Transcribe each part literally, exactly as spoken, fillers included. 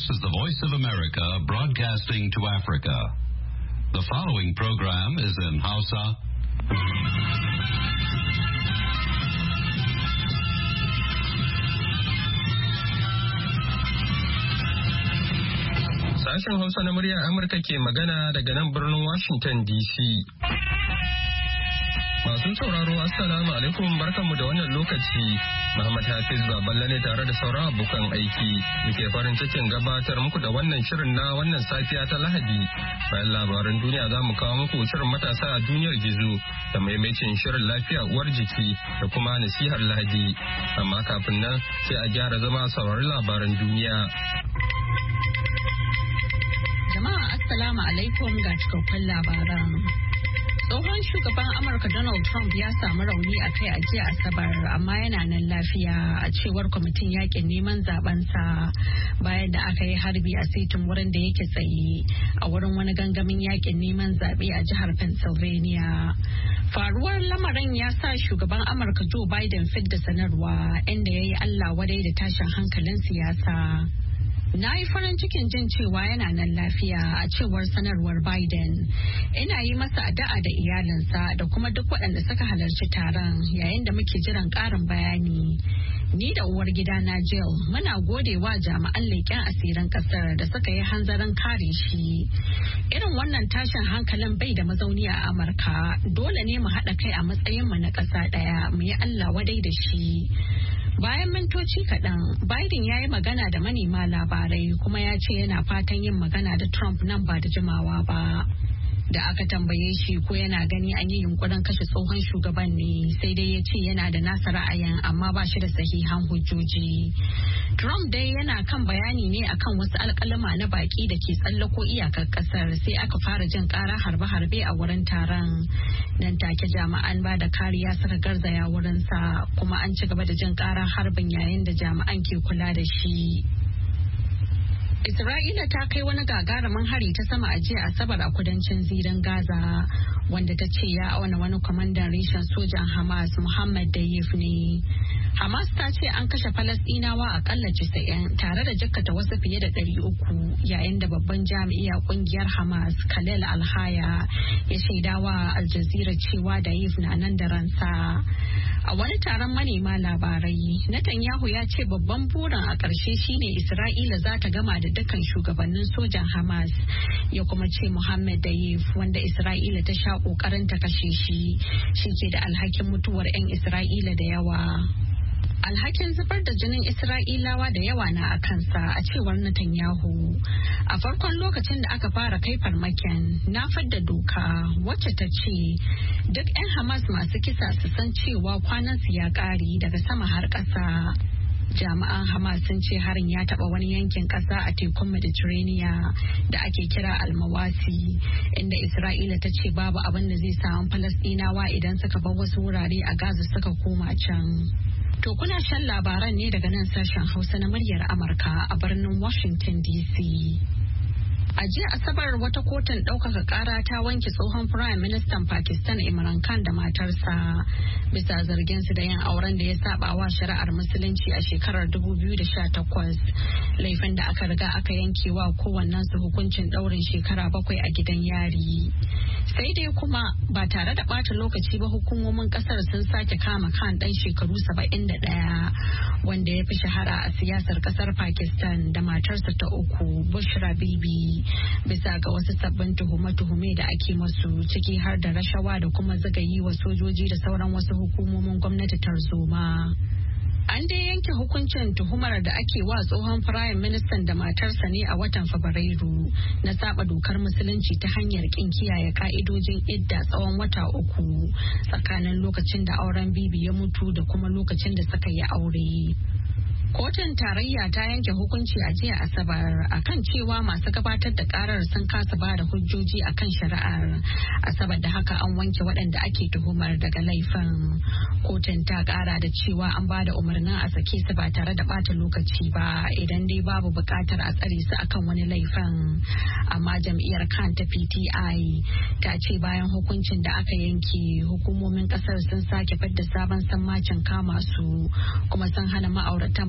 is the Voice of America broadcasting to Africa. The following program is in Hausa. Sashen Hausa na muryar Amurka ke magana daga nan birnin Washington D C. Masu sauraro Assalamu alaikum barkanmu da wannan lokaci. Muhammad Hafiz Baballe ne tare da sauran abokan aiki. Muke farin cikin gabatar muku da wannan shirin na wannan safiya ta Lahadi. Bayan labaran duniya za mu kawo muku shirin matasa a duniyar gizo da maimacin shirin lafiya uwar jiki da kuma nasihar Lahadi. Amma kafin nan sai a gyara zama saurari labaran duniya. Jama'a Assalamu alaikum ga cikakkun labaran. Tsohon shugaban Amurka Donald Trump ya samu rauni a kai a jiya Asabar amma yana nan lafiya a cewar kwamitin yakin neman zabensa bayan da aka yi harbi a saitin wurin da yake tsaye a wurin wani gangamin yakin neman zaɓe a jihar Pennsylvania. Faruwar lamarin ya sa shugaban Amurka Joe Biden fidda sanarwa inda ya yi Allah wadai da tashin hankalin siyasa. Na yi farin cikin jin cewa yana nan lafiya a cewar sanarwar Biden. Ina yi masa addu'a da iyalinsa da kuma duk waɗanda suka halarci taron yayin da muke jiran ƙarin bayani. Ni da uwar gidana Jill muna gode wa jami'an leƙen asirin ƙasar da suka yi hanzarin kare shi. Irin wannan tashin hankalin bai da mazauni a Amurka. Dole ne mu haɗa kai a matsayinmu na ƙasa ɗaya mu yi Allah wadai da shi. Bayan mintoci kaɗan, Biden ya yi magana da manema labarai kuma ya ce yana fatan yin magana da Trump nan ba da jimawa ba. Da aka tambaye shi ko yana gani an yi yunkurin kashe tsohon shugaban ne sai dai ya ce yana da nasa ra'ayin amma ba shi da sahihan hujjoji. Trump dai yana kan bayani ne akan wasu alkalama na baki da ke tsallako iyakar kasar sai aka fara jin ƙara harbe-harbe a wurin taron. Nan take jami'an ba da kariya suka garzaya wurinsa kuma an ci gaba da jin ƙarar harbin yayin da jami'an ke kula da shi. Isra'ila ta kai wani gagarumin hari ta sama a jiya Asabar a kudancin zirin Gaza wanda ta ce ya auna wani kwamandan reshen sojan Hamas Muhammad Dayif ne. Hamas ta ce an kashe Falasɗinawa akalla casa'in tare da jikkata wasu fiye da ɗari uku yayin da babban jami'i a kungiyar Hamas Khalil Alhaya ya shaidawa Al Jazeera cewa Dayif na nan da ransa. A wani taron manema labarai, Netanyahu ya ce babban burin a ƙarshe shine Isra'ila za ta gama da dukkan shugabannin sojan Hamas. Ya kuma ce Muhammad Dayif wanda Isra'ila ta sha ƙoƙarin ta kashe shi, shi ke da alhakin mutuwar 'yan Isra'ila da yawa. Alhakin zubar da jinin Isra'ilawa da yawa na a kansa a cewar Netanyahu. A farkon lokacin da aka fara kai farmakin na fadda doka wacce ta ce duk 'yan Hamas masu kisa su san cewa kwanansu ya ƙare daga sama har ƙasa. Jami'an Hamas sun ce harin ya taɓa wani yankin ƙasa a tekun Mediterranean da ake kira Almawasi, inda Isra'ila ta ce babu abin da zai samu Falasɗinawa idan suka bar wasu wurare a Gaza suka koma can. To kuna shan labaran ne daga nan sashen Hausa na muryar Amurka a birnin Washington D C. A jiya Asabar wata kotun ɗaukaka ƙara ta wanke tsohon Firayim Ministan Pakistan Imran Khan da matarsa bisa zargin su da yin auren da ya saba wa shari'ar musulunci a shekarar dubu biyu da sha takwas. Laifin da aka riga aka yanke wa kowannen su hukuncin ɗaurin shekara bakwai a gidan yari. Sai dai kuma ba tare da ɓata lokaci ba hukumomin ƙasar sun sake kama Khan ɗan shekaru saba'in da ɗaya wanda ya fi shahara a siyasar ƙasar Pakistan da matarsa ta uku Bushra Bibi. Bisa ga wasu sabbin tuhume-tuhume da ake masu ciki har da rashawa da kuma zagayi wa sojoji da sauran wasu hukumomin gwamnati tarzoma. An dai yanke hukuncin tuhumar da ake wa tsohon firayim ministan da matarsa ne a watan Fabrairu na saba dokar musulunci ta hanyar kin kiyaye ka'idojin idda tsawon wata uku tsakanin lokacin da auren Bibi ya mutu da kuma lokacin da suka yi aure. Kotun tarayya ta yanke hukunci a jiya Asabar akan cewa masu gabatar da karar sun kasa ba da hujjoji akan shari'ar. Asabar da haka an wanke waɗanda ake tuhumar daga laifin. Kotun ta kara da cewa an ba da umarnin a sake su ba tare da bata lokaci ba idan dai babu buƙatar a tsare su akan wani laifin. Amma jam'iyyar Khan ta P T I ta ce bayan hukuncin da aka yanke hukumomin ƙasar sun sake fidda sabon sammacin kama su kuma sun hana ma'auratan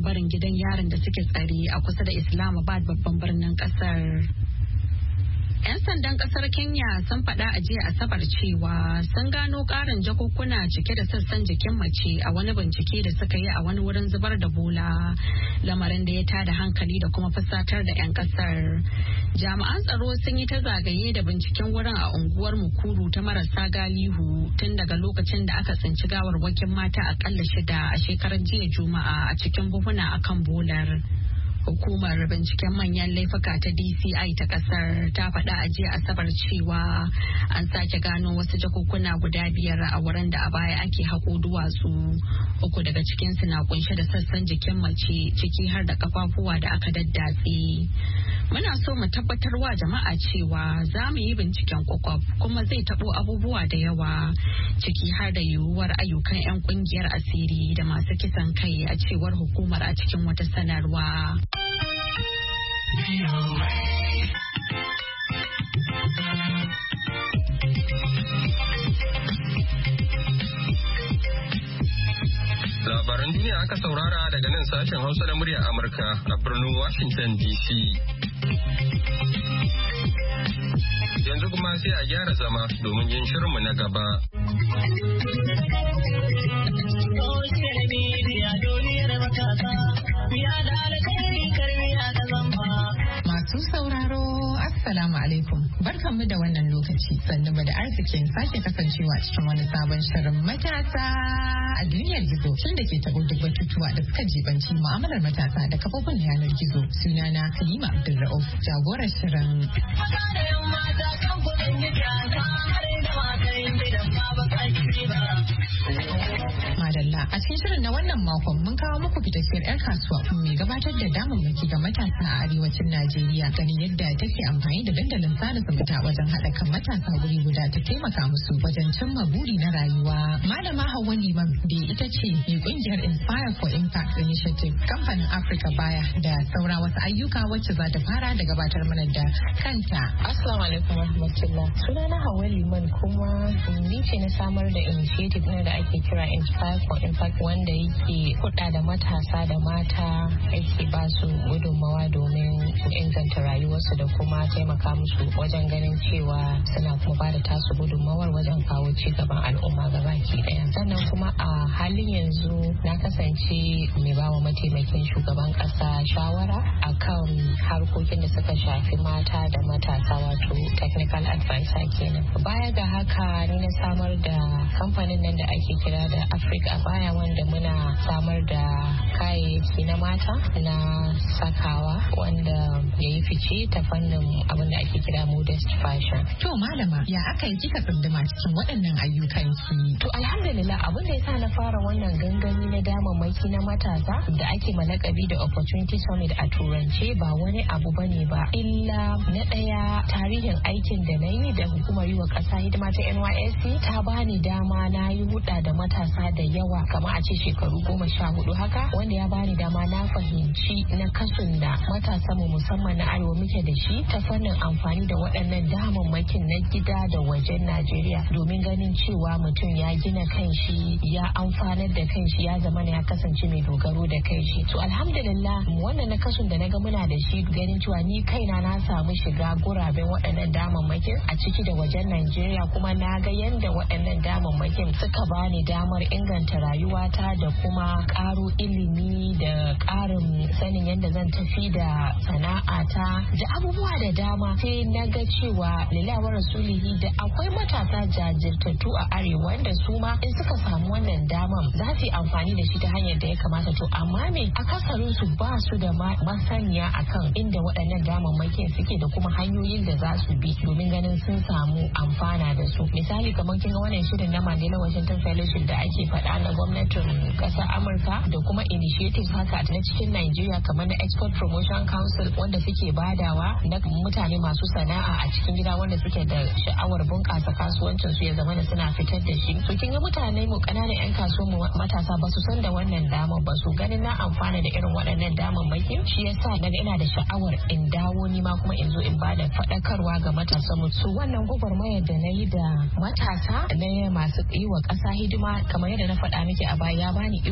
barin gidan yarin da suke tsare a kusa da Islamabad babban birnin kasar. 'Yan sandan kasar Kenya sun faɗa a jiya Asabar cewa sun gano ƙarin jakunkuna cike da sassan jikin mace a wani bincike da suka yi a wani wurin zubar da bola, lamarin da ya tada hankali da kuma fusatar da 'yan kasar. Jami'an tsaro sun yi ta zagaye da binciken wurin a unguwar Mukuru ta marasa galihu tun daga lokacin da aka tsinci gawarwakin mata akalla shida a shekarar jiya Juma'a a cikin buhuna akan bolar. Hukumar binciken manyan laifuka ta D C I ta kasar ta faɗa a jiya Asabar cewa an sake gano wasu jakunkuna guda biyar a wurin da a baya ake haƙo duwatsu. Uku daga cikinsu na kunshe da sassan jikin mace, ciki har da kafafuwa da aka daddatse. Muna so mu tabbatar wa jama'a cewa za mu yi binciken kwakwaf kuma zai taɓo abubuwa da yawa, ciki har da yiwuwar ayyukan 'yan ƙungiyar asiri da masu kisan kai, a cewar hukumar a cikin wata sanarwa. Labaran duniya aka saurara daga nan sashen Hausa da muryar Amurka a birnin Washington D C. Yanzu kuma sai a gyara zama domin yin shirinmu na gaba. Masu sauraro, Assalamu alaikum. Barkanmu da wannan lokaci, sannu da arzikin sake kasancewa cikin wani sabon shirin matasa a duniyar gizo, tun da ke taɓo duk batutuwa da suka jibanci mu'amalar matasa da kafofin yanar gizo. Sunana Halima Abdulra'uf, jagorar shirin. Madalla, a cikin shirin na wannan makon mun kawo muku fitacciyar 'yar kasuwa kuma mai gabatar da damammaki ga matasa a arewacin Najeriya, ganin yadda take amfani da dandalin sada zumunta wajen haɗa kan matasa wuri guda ta taimaka musu wajen cimma buri na rayuwa. Malama Hauwa Liman da ita ce mai kungiyar Inspire for Impact Initiative, kamfanin Africa Baya da saura wasu ayyuka, wacce za ta fara da gabatar mana da kanta. Assalamu alaikum warahmatullah. Sunana Hauwa Liman, kuma ni ce na samar da initiative na da ake kira Inspire for Impact, wanda yake kuɗa da matasa da mata, yake ba su gudunmawa domin inganta rayuwarsu da kuma taimaka musu wajen ganin cewa suna kuma ba da tasu gudunmawar wajen kawo ci gaban al'umma gabaki daya. Sannan kuma a halin yanzu na kasance mai ba wa mataimakin shugaban kasa shawara akan harkokin da suka shafi mata da matasa, wato technical advisor kenan. Baya ga haka, ni na samar da kamfanin nan da ake kira da Africa Baya, wanda muna samar da kayayyaki na mata na sakawa wanda ya yi fice ta fannin abin da ake kira modest fashion. To malama, ya aka yi kika tsunduma cikin waɗannan ayyukan ki? To alhamdulillah, abin da ya sa na fara wannan gangami na damammaki na matasa da ake malakabi da Opportunity Summit a turance ba wani abu bane ba illa na ɗaya tarihin aikin da na yi da hukumar yi wa ƙasa hidima ta N Y S C ta bani dama na yi huɗa da matasa da yawa, kamar a ce shekaru goma sha hudu haka, wanda ya bani dama na fahimci na kasun da matasa mu musamman na arewa muke da shi ta fannin amfani da waɗannan damammakin na gida da wajen Najeriya domin ganin cewa mutum ya gina kanshi, ya amfanar da kanshi, ya zama ya kasance mai dogaro da kanshi. To alhamdulillah, wannan na kasun da na ga muna da shi, ganin cewa ni kaina na samu shiga guraben waɗannan damammakin a ciki da wajen Najeriya, kuma na ga yadda waɗannan damammakin suka bani damar inganta rayuwata da kuma ƙaro ilimi da ƙarin sanin yadda zan tafi da sana'ata da abubuwa da dama. Sai na ga cewa lilawar rasulihi da akwai matasa jajirtattu a arewa da su ma in suka samu wannan daman za su yi amfani da shi ta hanyar da ya kamata. To amma me akasarin su ba su da masaniya akan inda waɗannan damammakin suke da kuma hanyoyin da za su bi domin ganin sun samu amfana da su. Misali kamar kin ga wannan shirin na Mandela Washington Fellowship da ake faɗa na gwamnatin ƙasar Amurka da kuma initiatives haka na cikin Najeriya kamar na Export Promotion Council wanda suke badawa na mutane masu sana'a a cikin gida wanda suke da sha'awar bunƙasa kasuwancin su ya zama da suna fitar da shi. To kin ga mutane mu ƙananan 'yan kasuwan mu matasa ba su san da wannan dama ba, su ganin na amfana da irin waɗannan damammakin, shi yasa daga ina da sha'awar in dawo ni ma kuma in zo in bada faɗakarwa ga matasa mu. Su wannan gwagwarmayar da na yi da matasa na masu yi wa ƙasa hidima, kamar yadda na faɗa miki a baya, ya bani ikon na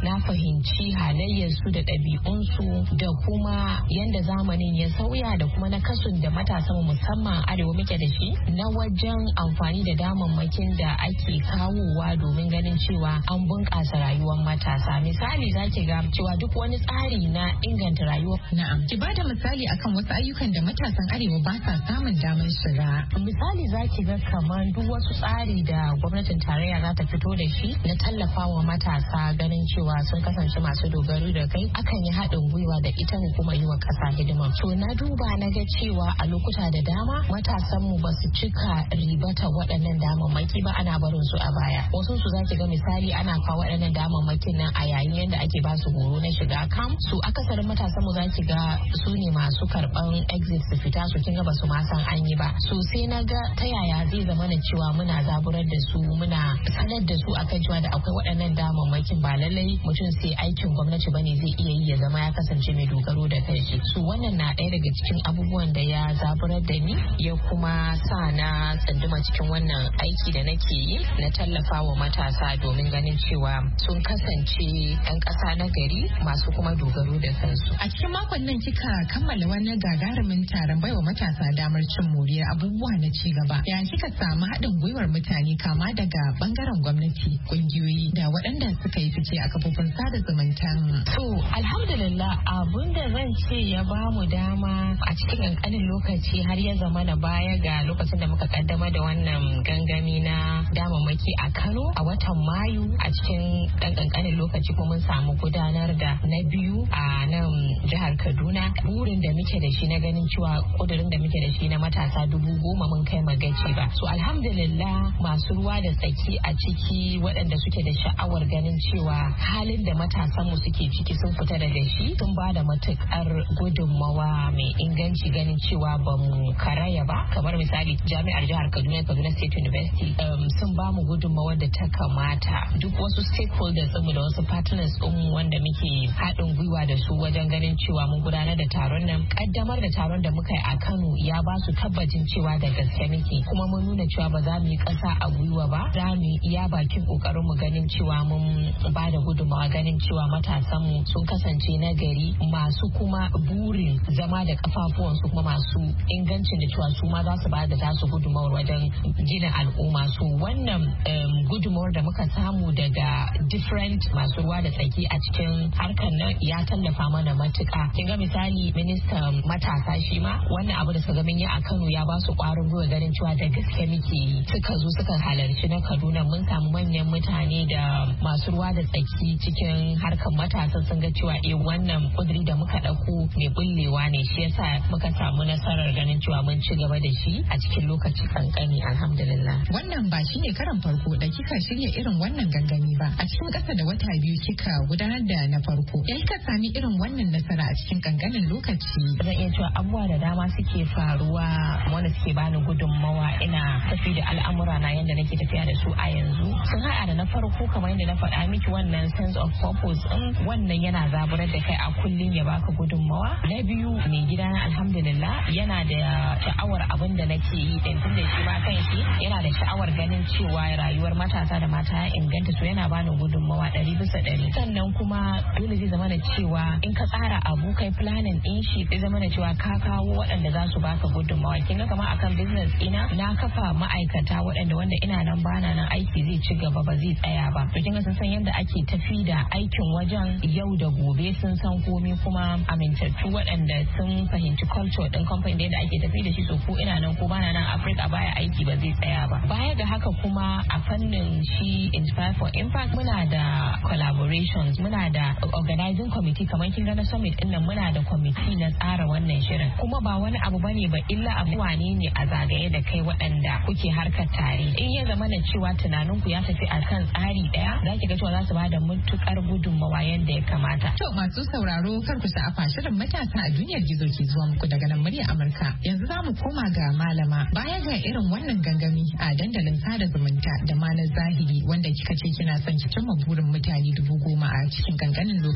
na fahimci halayyarsu da ɗabi'unsu da kuma yanda zamanin ya sauya da kuma na kasun da matasan musamman arewa muke da shi na wajen amfani da damammakin da ake kawowa domin ganin cewa an bunƙasa rayuwar matasa. Misali za ki ga cewa duk wani tsari na inganta rayuwa. Na'am. Ki bada misali akan wasu ayyukan da matasan arewa ba sa samun damar shiga. Misali za ki ga kamar duk wasu tsari da gwamnatin tarayya za ta fito da shi na tallafawa matasa ganin cewa sun kasance masu dogaro da kai akan yi haɗin gwiwa da ita hukumar yi wa ƙasa hidima. To na duba na ga cewa a lokuta da dama matasan mu ba su cika ribata waɗannan damammaki ba, ana barin su a baya. Wasu su za ki ga misali ana kawo waɗannan damammakin nan a yayin yadda ake ba su horo na shiga kam. Su akasarin matasan mu za ki ga su ne masu karɓan exit su fita su kin ga ba su ma san an yi ba. So sai na ga ta yaya zai zama na cewa muna zaburar da su muna sanar da su akan cewa da akwai waɗannan damammakin ba lallai mutum sai aikin gwamnati bane zai iya yi ya zama ya kasance mai dogaro da kanshi. So wannan na ɗaya daga cikin abubuwan da ya zaburar da ni ya kuma sa na tsanduma cikin wannan aiki da nake yi na tallafa wa matasa domin ganin cewa sun kasance 'yan ƙasa na gari masu kuma dogaro da kansu. A cikin makon nan kika kammala wani gagarumin taron baiwa matasa damar cin moriyar abubuwa na ci gaba. Ya kika samu haɗin gwiwar mutane kama daga bangaren gwamnati, ƙungiyoyi da waɗanda suka yi fice a kafofin sada zumunta. To alhamdulillah abun da zan ce ya ba mu dama a cikin ƙanƙanin lokaci har ya zama na baya ga lokacin da muka kaddama da wannan gangami na damammaki a Kano a watan Mayu a cikin ɗan ƙanƙanin lokaci kuma mun samu gudanar da na biyu a nan jihar Kaduna. Burin da muke da shi na ganin cewa kudurin da muke da shi na matasa dubu goma mun kai magaci ba. So alhamdulillah masu ruwa da tsaki a ciki waɗanda suke da sha'awar ganin cewa halin da matasan mu suke ciki sun fita daga shi sun ba da matukar gudunmawa mai inganci ganin cewa ba mu karaya ba. Kamar misali jami'ar jihar Kaduna Kaduna State University um, sun ba mu gudunmawa da ta kamata. Duk wasu stakeholders mu da wasu partners mu wanda muke haɗin gwiwa da su wajen ganin cewa mun gudanar da taron nan. Kaddamar da taron da muka yi a Kano ya ba su tabbacin cewa da gaske muke kuma mun nuna cewa ba za mu yi ƙasa a gwiwa ba, za mu iya bakin ƙoƙarin mu ganin cewa mun ba da gudunmawa ganin cewa matasan mu sun kasance na gari masu kuma burin zama da kafafuwansu kuma masu ingancin da cewa su ma za su ba da tasu gudunmawar wajen gina al'umma. Su wannan um, gudunmawar da muka samu daga different masu ruwa da tsaki a cikin harkar nan ya tallafa mana matuƙa. Kin ga misali ministan matasa shi ma wannan abu da suka ga mun yi a Kano ya ba su ƙwarin gwiwa ganin cewa da gaske muke yi. Suka zo suka halarci na Kaduna mun samu manyan mutane da masu ruwa da tsaki cikin harkar matasa sun ga cewa eh wannan kuduri da muka ɗauko mai bullewa ne shi yasa muka samu nasarar ganin cewa mun ci gaba da shi a cikin lokaci kankani alhamdulillah. Wannan ba shi ne karan farko da kika shirya irin wannan gangami ba. A cikin ƙasa da wata biyu kika gudanar da na farko. Ya kika sami irin wannan nasara a cikin kankanin lokaci? Zan iya cewa abubuwa da dama suke faruwa wanda suke bani gudunmawa ina tafi da al'amura na yadda nake tafiya da su a yanzu. Sun haɗa da na farko kamar yadda na faɗa miki wannan sense of purpose din wannan yana zaburar da kai a kullum ya baka gudunmawa. Na biyu mai gidana alhamdulillah yana da sha'awar abin da nake yi din tunda shi ma kan shi yana da sha'awar ganin cewa rayuwar matasa da mata ya inganta so yana bani gudunmawa ɗari bisa ɗari. Sannan kuma dole zai zama da cewa in ka tsara abu kai planning din shi zai zama da cewa ka kawo waɗanda za su baka gudunmawa. Kin ga kamar akan business ina na kafa ma'aikata waɗanda wanda ina nan bana nan aiki zai ci gaba ba zai tsaya ba. To kin ga sun san yadda ake tafi da aikin wajen yau da gobe sun san komai kuma amintattu waɗanda sun fahimci culture din company da yadda ake tafi da shi so ko ina nan ko bana nan Africa baya aiki ba zai tsaya ba. Baya ga haka kuma a fannin shi Inspire for Impact muna da collaborations muna da organizing committee kamar kin ga na summit din nan muna da committee na tsara wannan shirin kuma ba wani abu bane ba illa abu wane ne a zagaye da kai waɗanda kuke harkar tare. In ya zama na cewa tunanin ku ya tafi akan tsari daya za ki ga cewa za su ba da matukar gudunmawa yadda ya kamata. To masu sauraro kar ku sha'afa shirin matasa a duniyar gizo ke zuwa muku daga nan murya Amurka. Yanzu za mu koma ga malama baya ga irin wannan gangami a dandalin sada zumunta da ma na zahiri wanda kika ce kina son ki cimma burin mutane dubu goma a cikin kankanin lokaci.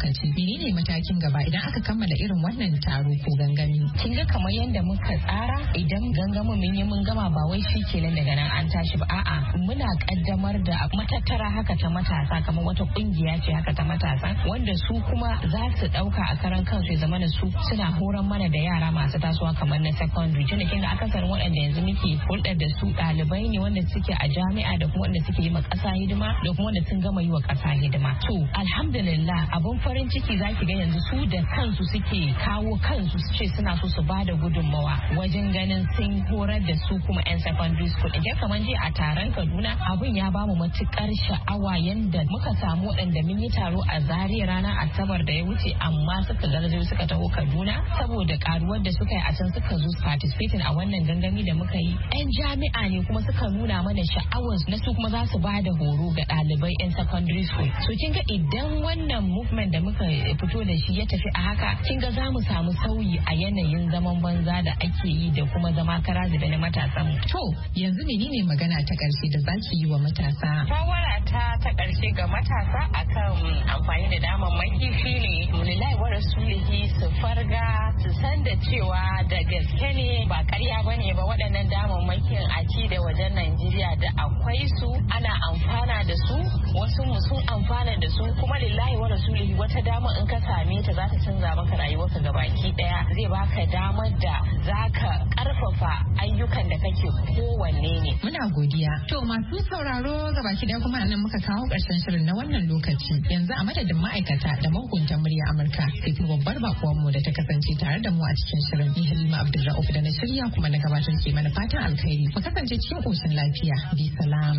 lokaci. Menene matakin gaba idan aka kammala irin wannan taro ko gangami? Kin ga kamar yadda muka tsara idan gangamin mun yi mun gama ba wai shi kenan daga nan an tashi ba, a'a muna kaddamar da matattara haka ta matasa, kamar wata kungiya ce haka ta matasa wanda su kuma za su dauka a karan kansu ya zama da su suna horon mana da yara masu tasowa kamar na secondary. Tunda kin ga akasarin waɗanda yanzu muke hulɗar da su ɗalibai ne wanda suke a jami'a da kuma wanda suke yi ma ƙasa hidima da kuma wanda sun gama yi wa ƙasa hidima. To alhamdulillah abun farin ciki zaki ga yanzu su da kansu suke kawo kansu su ce suna so su ba da gudunmawa wajen ganin sun horar da su kuma 'yan secondary school. Idan kamar je a taron Kaduna abun ya bamu matukar sha'awa yanda muka samu waɗanda mun yi taro a Zaria ranar Asabar da ya wuce amma suka garzo suka taho Kaduna saboda karuwar da suka yi a can suka zo participating a wannan gangami da muka yi. 'Yan jami'a ne kuma suka nuna mana sha'awar na su kuma za su ba da horo ga ɗalibai 'yan secondary school. So kin ga idan wannan movement da muka fito da shi ya tafi a haka kin ga za mu samu sauyi a yanayin zaman banza da ake yi da kuma zama kara zube na matasan. To yanzu menene magana ta ƙarshe da zaki yi wa matasa? Shawara ta ta ƙarshe ga matasa akan amfani da damammaki shine lillahi wa rasulihi su farga su san da cewa da gaske ne ba ƙarya bane ba waɗannan damammakin a ci da wajen Najeriya da akwai su ana amfana da su wasu mu sun amfana da su kuma lillahi wa rasulihi wata dama in ka same ta za ta canza maka rayuwarka gabaki daya zai baka damar da zaka karfafa ayyukan da kake kowanne ne. Muna godiya. To masu sauraro gabaki daya kuma nan muka kawo ƙarshen shirin na wannan lokaci. Yanzu a madadin ma'aikata da mahukuntan murya Amurka sai kuma babbar bakuwar mu da ta kasance tare da mu a cikin shirin. Ni Halima Abdulrauf da na shirya kuma na gabatar ke mana fatan alkhairi. Mu kasance cikin koshin lafiya. Bi salam.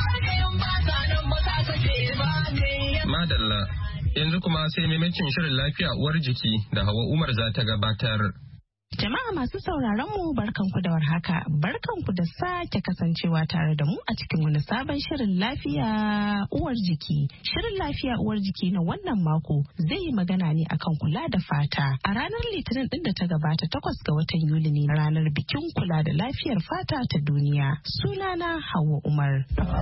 Madalla, yanzu kuma sai maimacin shirin lafiya uwar jiki da Hawa Umar za ta gabatar. Jama'a masu sauraron mu barkanku da warhaka, barkanku da sake kasancewa tare da mu a cikin wani sabon shirin lafiya uwar jiki. Shirin lafiya uwar jiki na wannan mako zai yi magana ne akan kula da fata. A ranar Litinin din da ta gabata takwas ga watan Yuli ne ranar bikin kula da lafiyar fata ta duniya. Sunana Hauwa Umar.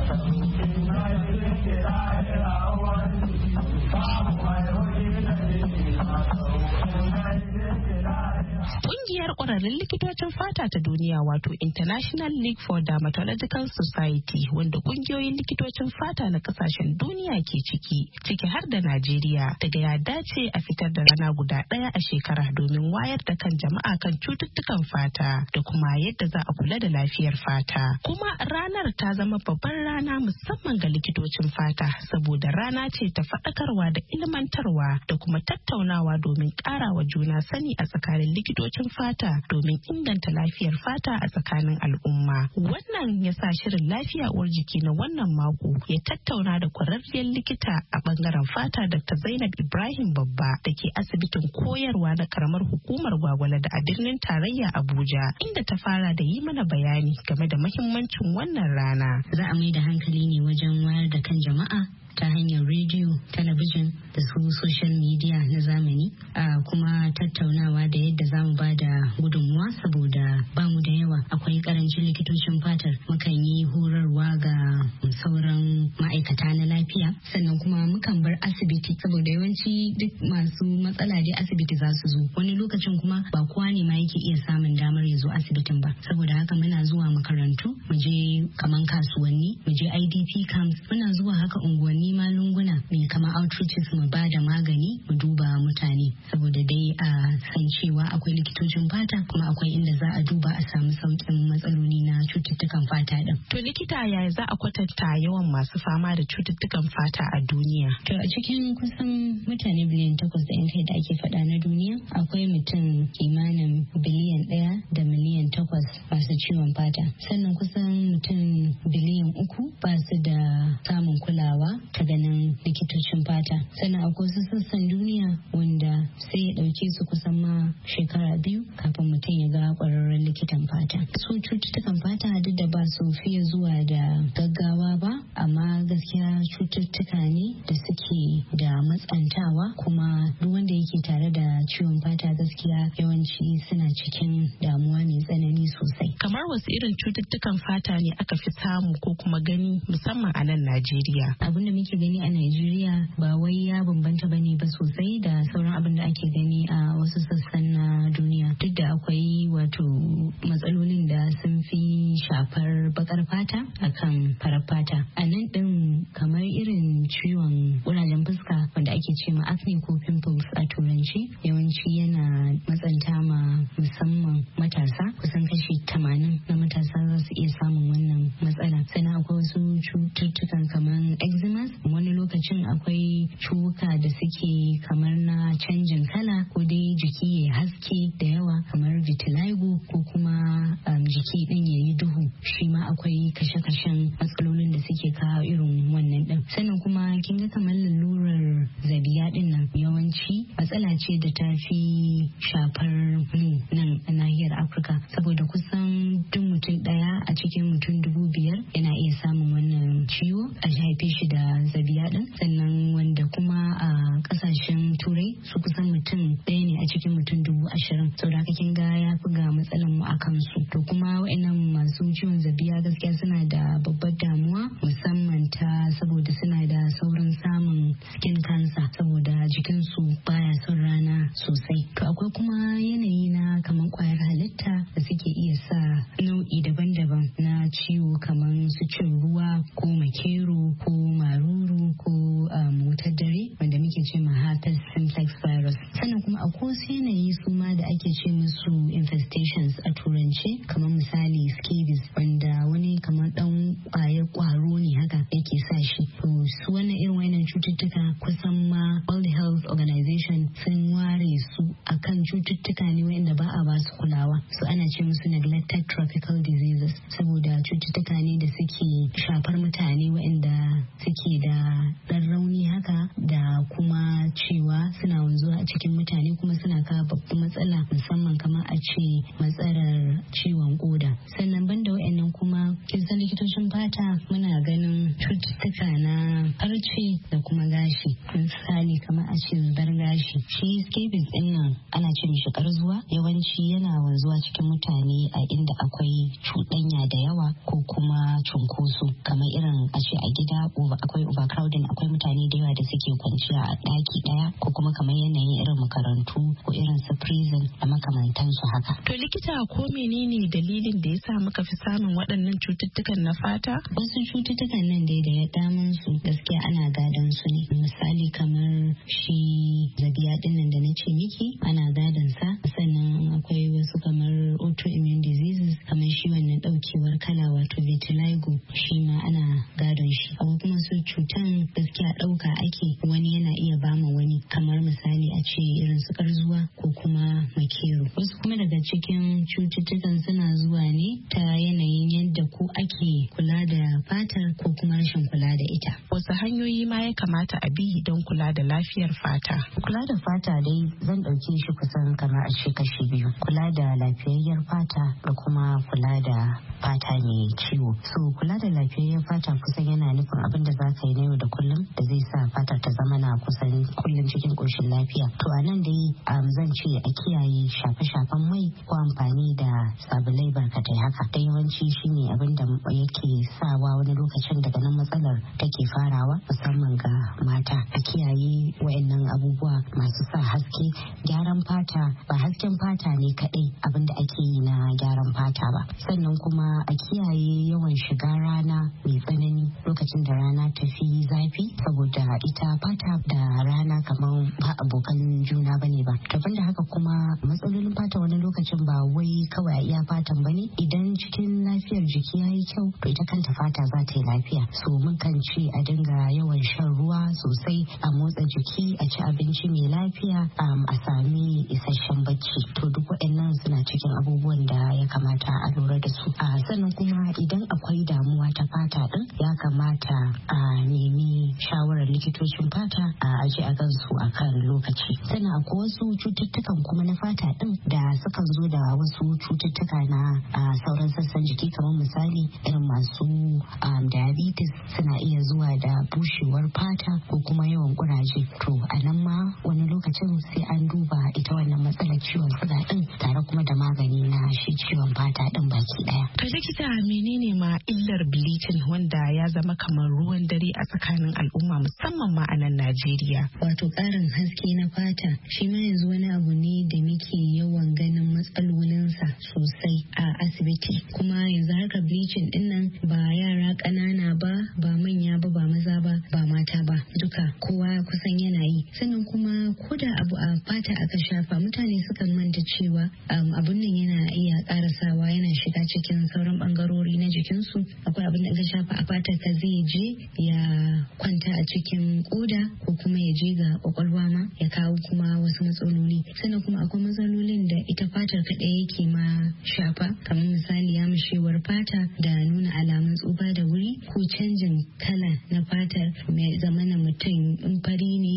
Ƙungiyar ƙwararrun likitocin fata ta duniya wato International League for Dermatological Society wanda ƙungiyoyin likitocin fata na ƙasashen duniya ke ciki, ciki har da Najeriya, daga ya dace a fitar da rana guda ɗaya a shekara domin wayar da kan jama'a kan cututtukan fata da kuma yadda za a kula da lafiyar fata. Kuma ranar ta zama babbar rana musamman ga likitocin fata saboda rana ce ta faɗakarwa da ilmantarwa da kuma tattaunawa domin ƙarawa juna sani a tsakanin likitocin fata domin inganta lafiyar fata a tsakanin al'umma. Wannan ya sa shirin lafiya uwar jiki na wannan mako ya tattauna da kwararriyar likita a bangaren fata Doctor Zainab Ibrahim Babba da ke asibitin koyarwa na karamar hukumar Gwagwalada a birnin tarayya Abuja, inda ta fara da yi mana bayani game da muhimmancin wannan rana. Za a mai da hankali ne wajen wayar da kan jama'a ta hanyar rediyo, talabijin da su social media na zamani, a kuma tattaunawa da yadda za mu ba da gudunmuwa saboda ba mu da yawa, akwai karancin likitocin fatar, mukan yi horarwa ga sauran ma'aikata na lafiya, sannan kuma mukan bar asibiti saboda yawanci duk masu matsala dai asibiti za su zo, wani lokacin kuma ba kowa ne ma yake iya samun damar ya zo asibitin ba, saboda haka muna zuwa makarantu, mu je kaman kasuwanni, mu je I D P camps, muna zuwa haka unguwanni ma lunguna mai kama outreaches mu ba da magani mu duba mutane saboda dai a san cewa akwai likitocin fata kuma akwai inda za a duba a samu sauƙin matsaloli na cututtukan fata din. To likita yaya za a kwatanta yawan masu fama da cututtukan fata a duniya? To a cikin kusan mutane biliyan takwas da yan kai da ake faɗa na duniya akwai mutum kimanin biliyan ɗaya da miliyan takwas masu ciwon fata, sannan kusan mutum biliyan uku ba su da samun kulawa ta ganin likitocin fata, sannan akwai wasu sassan duniya wanda sai ya ɗauke su kusan ma shekara biyu kafin mutum ya ga ƙwararren likitan fata. Su cututtukan fata duk da ba su fiye zuwa da gaggawa ba, amma gaskiya cututtuka ne da suke da matsantawa kuma duk wanda yake tare da ciwon fata gaskiya yawanci suna cikin damuwa mai tsanani sosai. Kamar wasu irin cututtukan fata ne aka fi samu ko kuma gani musamman a nan Najeriya? Abin da muke gani a Najeriya ba wai ya bambanta bane ba sosai da sauran abin da ake gani a wasu sassan na duniya. Duk da akwai wato matsalolin da sun fi shafar bakar fata akan farar fata. A nan din kamar irin ciwon ƙurajen fuska wanda ake ce ma acne ko pimples a turanci yawanci yana matsanta ma musamman matasa, kusan kashi tamanin na matasa za su iya samun wannan matsala. Sannan akwai wasu cututtukan kamar eczema, wani lokacin akwai ciwuka da suke kamar na canjin kala ko dai jiki ya haske da yawa kamar vitiligo ko kuma um, jiki din ya yi duhu. Shi ma akwai kashe-kashen matsalolin da suke kawo irin wannan din. Sannan kuma kin ga kamar lalurar zabiya din nan yawanci matsala ce da ta fi shafar mu nan a nahiyar Afirka saboda kusan duk mutum daya a cikin mutum dubu biyar yana iya samun wannan ciwo a haife shi da zabiya din. Sannan wanda kuma a kasashen turai su kusan mutum daya ne a cikin mutum dubu ashirin. Sau da kin ga ya fi ga matsalan mu a kansu. To kuma wa'annan masu ciwon zabiya gaskiya suna da babbar damuwa musamman ta saboda suna da saurin samun skin cancer saboda jikinsu baya son rana sosai. To akwai kuma yanayi na kamar kwayar halitta da suke iya sa nau'i daban-daban na ciwo kamar su cin ruwa ko makero ko maruru ko um, wutar dare wanda muke ce ma herpes simplex virus. Sannan kuma akwai wasu yanayi su ma da ake ce musu infestations a turance kamar misali scabies wanda wani kamar dan kwayar kwaro ne haka yake sa shi. To su wannan irin wannan cututtuka kusan ma World Health Organization sun ware su akan cututtuka ne wanda ba a ba su kulawa. So ana ce musu neglected tropical diseases saboda cututtuka ne da suke shafar mutane wanda suke da dan rauni haka da kuma cewa suna wanzuwa a cikin mutane kuma suna kawo babban matsala musamman kamar a ce matsalar ciwon koda. Sannan banda wayannan kuma kin san likitocin fata muna ganin cututtuka na farce da kuma gashi. Misali kamar a ce zubar gashi. Shi scabies din nan ana ce mishi karzuwa yawanci yana wanzuwa cikin mutane a inda akwai cuɗanya da yawa ko kuma cunkoso kamar irin a ce a gida akwai overcrowding akwai mutane da yawa da suke kwanciya a ɗaki ɗaya ko kuma kamar yanayin irin makarantu ko irin su prison da makamantansu haka. To likita ko menene dalilin da ya sa muka fi samun waɗannan cututtukan na fata? Wasu cututtukan nan dai da ya damun su gaskiya ana gadon su ne. Misali kamar shi zabiya dinnan da na ce miki ana gadon sa. Sannan akwai wasu kamar autoimmune diseases kamar shi wannan daukewar kala wato vitiligo shi ma ana gadon shi. Akwai kuma su cutan gaskiya ɗauka ake wani yana iya bama wani kamar misali a ce irin su karzuwa ko kuma makero. Wasu kuma daga cikin cututtukan suna zuwa ne ta yanayin yadda ko ake kula da fatar ko kuma rashin kula da ita. Wasu hanyoyi ma ya kamata a bi don kula da lafiyar fata? Kula da fata dai zan ɗauke shi kusan kamar a ce kashi biyu. Kula da lafiyayyar fata da kuma kula da fata mai ciwo. So kula da lafiyayyar fata kusan yana nufin abin da za ka yi na yau da kullum da zai sa fatar ta zama na kusan kullum cikin ƙoshin lafiya. To a nan dai um, zan ce a kiyaye shafe-shafen mai ko amfani da sabulai barkatai haka. Da yawanci shine abin da yake sawa wani lokacin daga nan matsalar take farawa musamman ga mata. A kiyaye wayannan abubuwa masu sa haske. Gyaran fata ba hasken fata ne kaɗai abin da ake yi na gyaran fata ba. Sannan kuma a kiyaye yawan shiga rana mai tsanani lokacin da rana ta fi zafi saboda ita fata da rana kamar ba abokan juna bane ba. Daban da haka kuma matsalolin fata wani lokacin ba wai kawai a iya fatan bane. Idan cikin lafiyar jiki ya yi kyau to ita kanta fata za ta yi lafiya. So mun kan ce a dinga yawan shan ruwa sosai, a motsa jiki, a ci abinci mai lafiya, um, a sami isasshen bacci. To duk waɗannan suna cikin abubuwan da ya kamata a lura da su. A sannan kuma idan akwai damuwa ta fata din ya kamata a nemi shawarar likitocin fata a aje a gansu a kan lokaci. Sannan akwai wasu cututtukan kuma na fata din da sukan zo da wasu cututtuka na sauran sassan jiki kamar misali irin masu um, diabetes suna iya zuwa da bushewar fata ko kuma yawan kuraje. To a nan ma wani lokaci lokacin sai an duba ita wannan matsalar ciwon suga din tare kuma da magani na shi ciwon fata din baki daya. To likita menene ma illar bleaching wanda ya zama kamar ruwan dare a tsakanin al'umma musamman ma a nan Najeriya? Wato ƙarin haske na fata shi ma yanzu wani abu ne da muke yawan ganin matsalolinsa sosai a asibiti, kuma yanzu harkar bleaching din nan ba yara ƙanana ba ba manya ba ba maza ba ba mata ba duka kowa kusan yana yi. Sannan kuma koda abu a fata aka shafa mutane sukan manta cewa um, abun nan yana iya karasawa yana shiga cikin sauran bangarori na jikinsu. Akwai abin da aka shafa a fata ka zai je ya kwanta a cikin koda ko kuma ya je ga kwakwalwa ma ya kawo kuma wasu matsaloli. Sannan kuma akwai matsalolin da ita fatar kaɗai yake ma shafa, kamar misali yamushewar fata da nuna alamun tsufa da wuri ko canjin kala na fatar mai zamana mutum in fari ne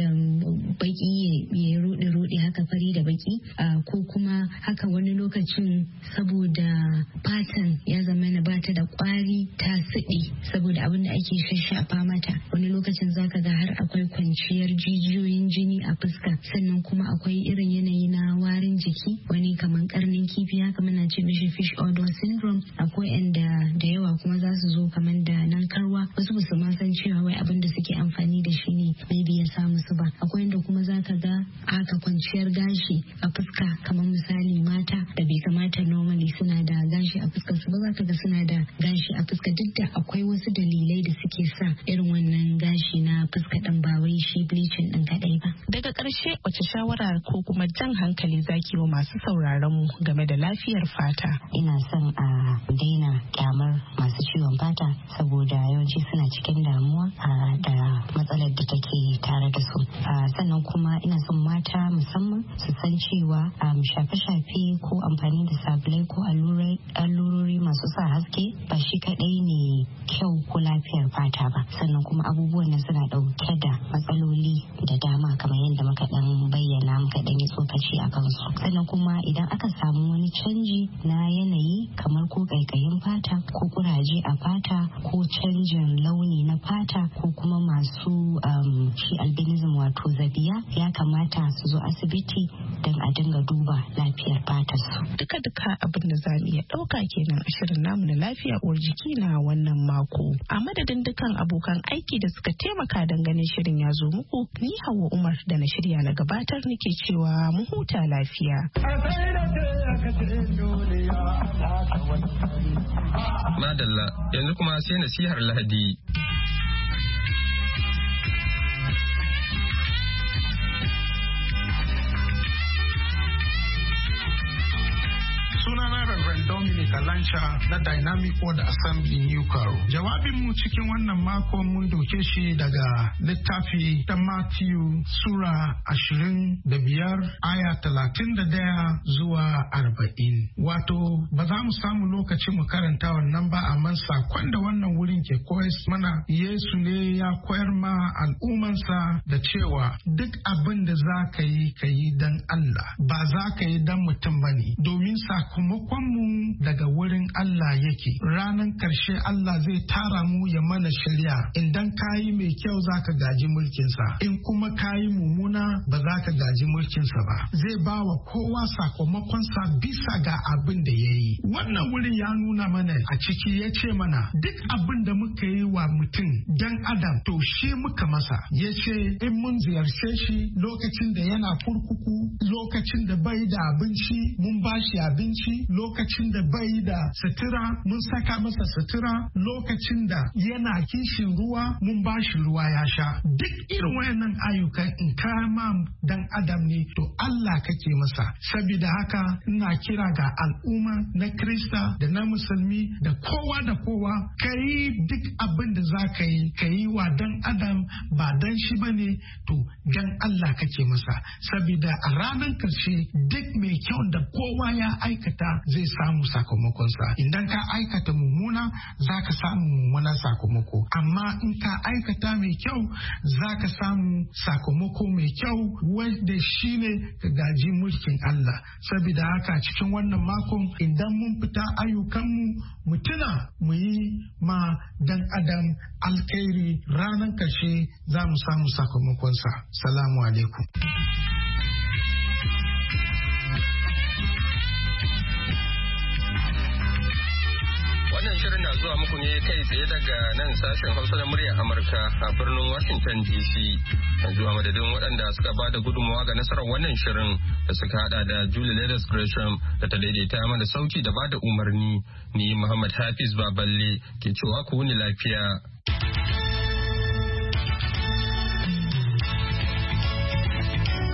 baki ya rode rode haka fari da baki, ko kuma haka wani lokacin saboda fatan ya zamana bata da kwari ta siɗi saboda abin da ake shashafa mata, wani lokacin zaka ga har akwai kwanciyar jijiyoyin jini a fuska. Sannan kuma akwai irin yanayi na warin jiki, wani kaman karnin kifi haka muna ce mishi fish odor syndrome. Akwai yanda da yawa kuma za su zo kaman da nan karwa, wasu ba su ma san cewa wai abin da suke amfani da shi ne maybe ya sa musu ba. Akwai yanda kuma zaka ga aka kwanciyar gashi a fuska, kamar misali mata da bai kamata normally suna da gashi a fuskar su ba zaka ga suna da gashi a fuska, duk da akwai wasu dalilai da suke sa irin wannan gashi na fuska din ba wai shi bleaching din kadai ba. Daga ƙarshe wace shawara ko kuma jan hankali zaki wa masu sauraron mu game da lafiyar fata? Ina son a daina kyamar masu ciwon fata saboda yawanci suna cikin damuwa da matsalar da take tare da su. Sannan kuma ina son mata musamman su san cewa shafe-shafe ko amfani da sabulai ko allurori masu sa haske ba shi kadai ne kyau ko lafiyar fata ba. Sannan kuma abubuwan nan suna dauke da matsaloli da dama kamar yadda muka dan bayyana muka dan yi tsokaci a kansu. Sannan kuma idan aka samu wani canji na yanayi kamar ko kaikayin fata ko kuraje a fata ko canjin launi na fata ko kuma masu um, shi albinism wato zabiya, ya kamata su zo asibiti don a dinga duba lafiyar fatar su. Duka-duka abin da za mu iya ɗauka kenan a shirin namu na lafiya uwar jiki na wannan mako. A madadin dukan abokan aiki da suka taimaka don ganin shirin ya zo muku, ni Hauwa Umar da na shirya na gabatar nake cewa mu huta lafiya. Madalla, yanzu kuma sai nasihar Lahadi. Sunana Reverend Dominic Alancha na Dynamic Word Assembly New Caro. Jawabinmu cikin wannan makon mun doke shi daga littafi ta Matthew Sura ashirin da biyar aya talatin da daya zuwa arba'in. Wato ba za mu samu lokaci mu karanta wannan ba, amma sakon da wannan wurin ke koyar mana Yesu ne ya koyar ma al'ummansa da cewa duk abin da za ka yi ka yi don Allah, ba za ka yi don mutum ba ne, domin sakamakonmu daga wurin Allah yake. Ranar karshe Allah zai tara mu ya mana shari'a. Idan ka yi mai kyau za ka gaji mulkinsa, in kuma ka yi mummuna ba za ka gaji mulkinsa ba. Zai ba wa kowa sakamakonsa bisa ga abin da ya yi. Wannan wurin ya nuna mana a ciki ya ce mana duk abin da muka yi wa mutum dan adam to shi muka masa. Ya ce in mun ziyarce shi lokacin da yana kurkuku, lokacin da bai da abinci mun ba shi abinci, lokacin da bai da sutura mun saka masa sutura, lokacin da yana kishin ruwa mun ba shi ruwa ya sha. Duk irin wayannan ayyukan in kama dan adam ne to Allah kake masa. Saboda haka ina kira ga al'umma na Krista da na musulmi da kowa da kowa, ka yi duk abin da za ka yi ka yi wa dan adam ba dan shi ba ne, to dan Allah kake masa. Saboda a ranar karshe duk mai kyau da kowa ya aikata zai samu sakamakonsa. Idan ka aikata mummuna za ka samu mummunan sakamako, amma in ka aikata mai kyau za ka samu sakamako mai kyau wanda shi ne ka gaji mulkin Allah. Saboda haka cikin wannan makon idan mun fita ayyukanmu mu tuna mu yi ma dan adam alkhairi, ranar kashe za mu samu sakamakonsa. Salamu alaikum. Wannan shirin na zuwa muku ne kai tsaye daga nan sashen Hausa na muryar Amurka a birnin Washington D C. Yanzu a madadin waɗanda suka ba da gudunmawa ga nasarar wannan shirin da suka hada da Julie Leathers Gresham da ta daidaita mana sauti da ba da umarni. Ni Muhammad Hafiz Baballe ke cewa ku wuni lafiya.